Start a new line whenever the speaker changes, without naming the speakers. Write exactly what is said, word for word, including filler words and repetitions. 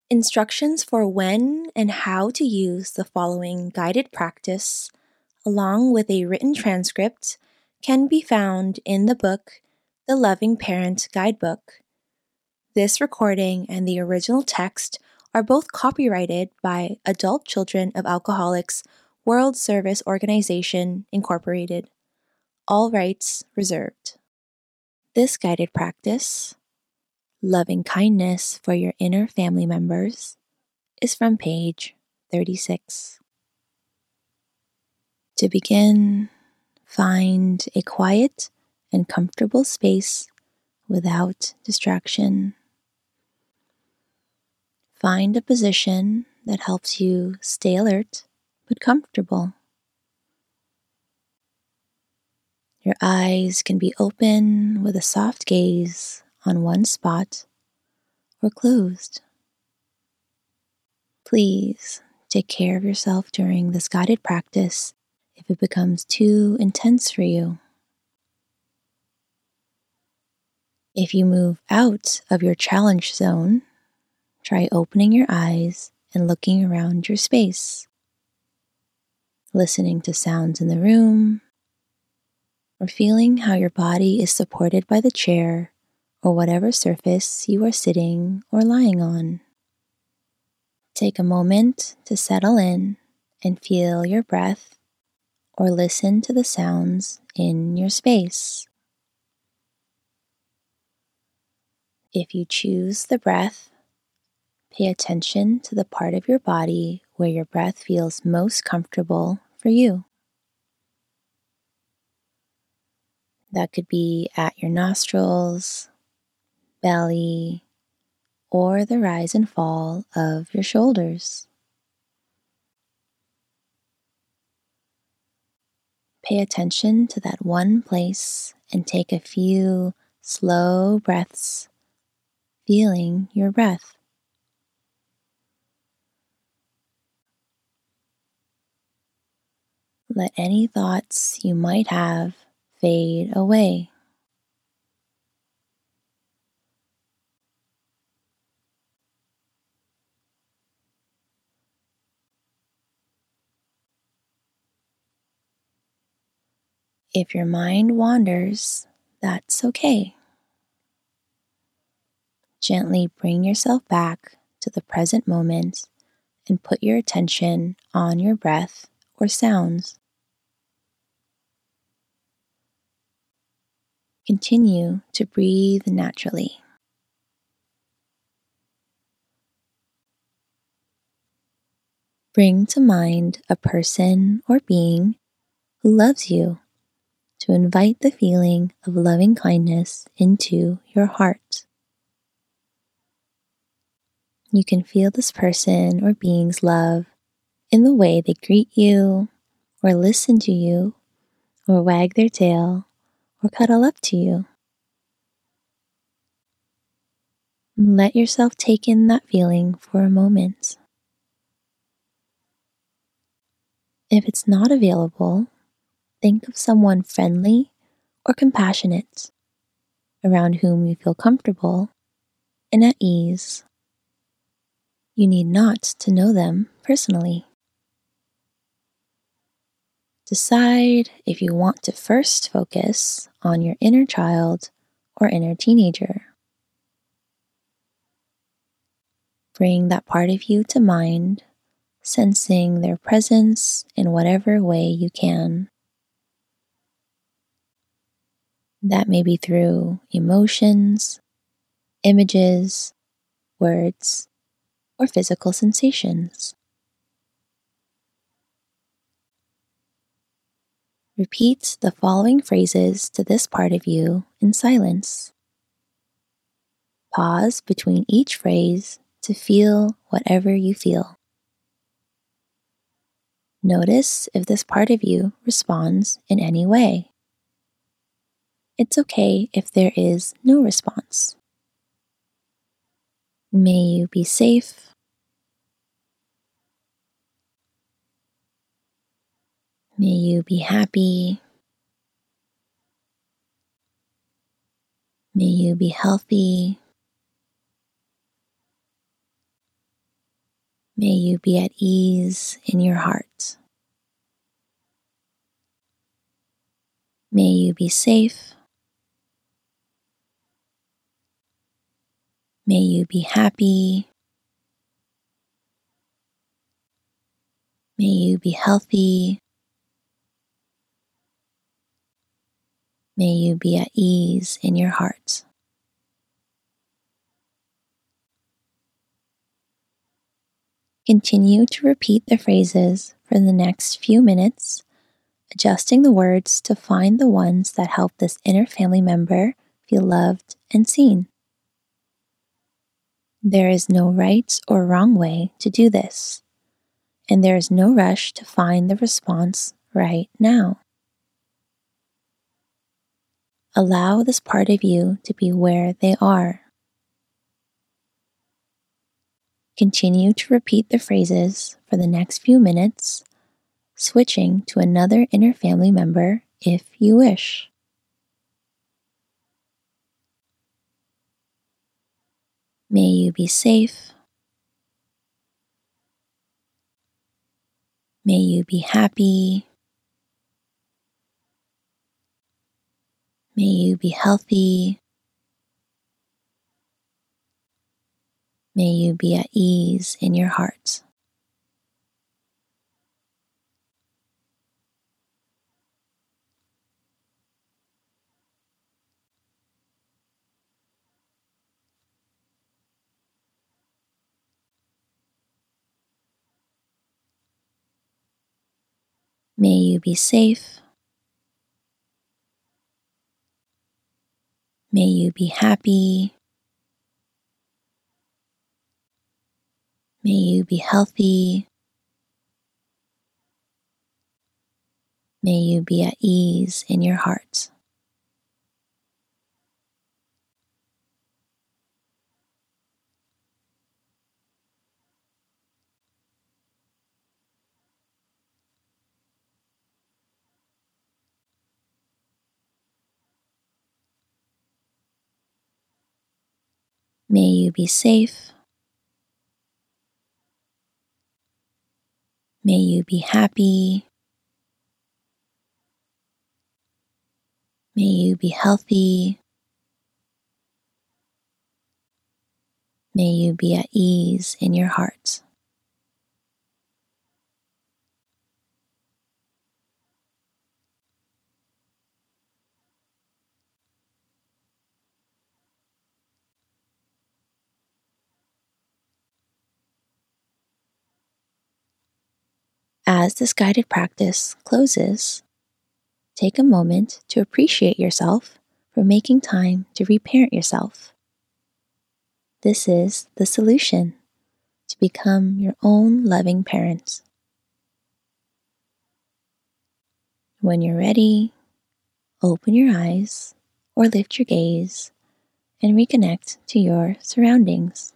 Instructions for when and how to use the following guided practice, along with a written transcript, can be found in the book, The Loving Parent Guidebook. This recording and the original text are both copyrighted by Adult Children of Alcoholics World Service Organization, Incorporated. All rights reserved. This guided practice, Loving Kindness for Your Inner Family Members, is from page thirty-six. To begin, find a quiet and comfortable space without distraction. Find a position that helps you stay alert but comfortable. Your eyes can be open with a soft gaze on one spot or closed. Please take care of yourself during this guided practice if it becomes too intense for you. If you move out of your challenge zone, try opening your eyes and looking around your space, listening to sounds in the room, or feeling how your body is supported by the chair or whatever surface you are sitting or lying on. Take a moment to settle in and feel your breath or listen to the sounds in your space. If you choose the breath, pay attention to the part of your body where your breath feels most comfortable for you. That could be at your nostrils, belly, or the rise and fall of your shoulders. Pay attention to that one place and take a few slow breaths, feeling your breath. Let any thoughts you might have fade away. If your mind wanders, that's okay. Gently bring yourself back to the present moment and put your attention on your breath or sounds. Continue to breathe naturally. Bring to mind a person or being who loves you to invite the feeling of loving kindness into your heart. You can feel this person or being's love in the way they greet you, or listen to you, or wag their tail, or cuddle up to you. Let yourself take in that feeling for a moment. If it's not available, think of someone friendly or compassionate around whom you feel comfortable and at ease. You need not to know them personally. Decide if you want to first focus on your inner child or inner teenager. Bring that part of you to mind, sensing their presence in whatever way you can. That may be through emotions, images, words, or physical sensations. Repeat the following phrases to this part of you in silence. Pause between each phrase to feel whatever you feel. Notice if this part of you responds in any way. It's okay if there is no response. May you be safe. May you be happy. May you be healthy. May you be at ease in your heart. May you be safe. May you be happy. May you be healthy. May you be at ease in your heart. Continue to repeat the phrases for the next few minutes, adjusting the words to find the ones that help this inner family member feel loved and seen. There is no right or wrong way to do this, and there is no rush to find the response right now. Allow this part of you to be where they are. Continue to repeat the phrases for the next few minutes, switching to another inner family member if you wish. May you be safe. May you be happy. May you be healthy. May you be at ease in your heart. May you be safe. May you be happy. May you be healthy. May you be at ease in your heart. May you be safe. May you be happy. May you be healthy. May you be at ease in your heart. As this guided practice closes, take a moment to appreciate yourself for making time to reparent yourself. This is the solution to become your own loving parent. When you're ready, open your eyes or lift your gaze and reconnect to your surroundings.